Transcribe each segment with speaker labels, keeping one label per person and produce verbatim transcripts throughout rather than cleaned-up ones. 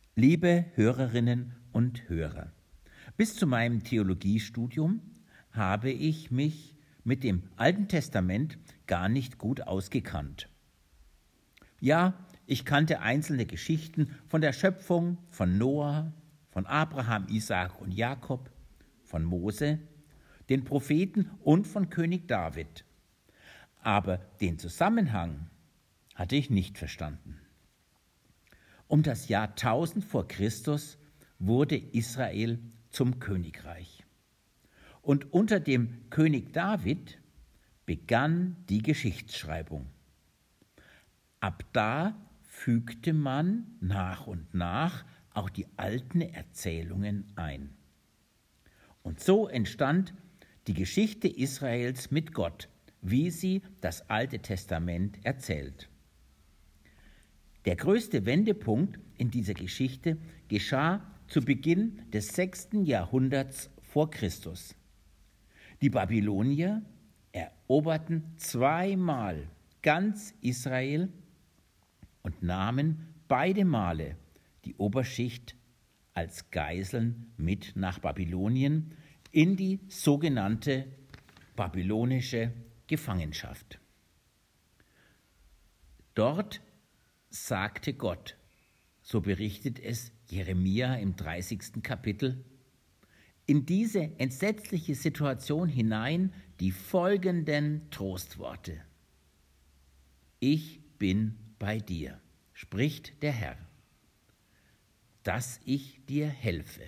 Speaker 1: Liebe Hörerinnen und Hörer, bis zu meinem Theologiestudium habe ich mich mit dem Alten Testament gar nicht gut ausgekannt. Ja, ich kannte einzelne Geschichten von der Schöpfung, von Noah, von Abraham, Isaak und Jakob, von Mose, den Propheten und von König David. Aber den Zusammenhang hatte ich nicht verstanden. Um das Jahr tausend vor Christus wurde Israel zum Königreich. Und unter dem König David begann die Geschichtsschreibung. Ab da fügte man nach und nach auch die alten Erzählungen ein. Und so entstand die Geschichte Israels mit Gott, wie sie das Alte Testament erzählt. Der größte Wendepunkt in dieser Geschichte geschah zu Beginn des sechsten Jahrhunderts vor Christus. Die Babylonier eroberten zweimal ganz Israel und nahmen beide Male die Oberschicht als Geiseln mit nach Babylonien in die sogenannte babylonische Gefangenschaft. Dort sagte Gott, so berichtet es Jeremia im dreißigsten Kapitel, in diese entsetzliche Situation hinein die folgenden Trostworte. Ich bin bei dir, spricht der Herr, dass ich dir helfe.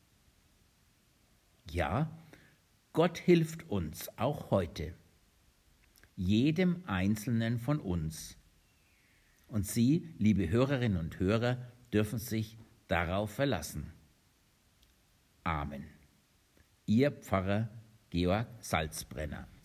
Speaker 1: Ja, Gott hilft uns auch heute, jedem Einzelnen von uns. Und Sie, liebe Hörerinnen und Hörer, dürfen sich darauf verlassen. Amen. Ihr Pfarrer Georg Salzbrenner.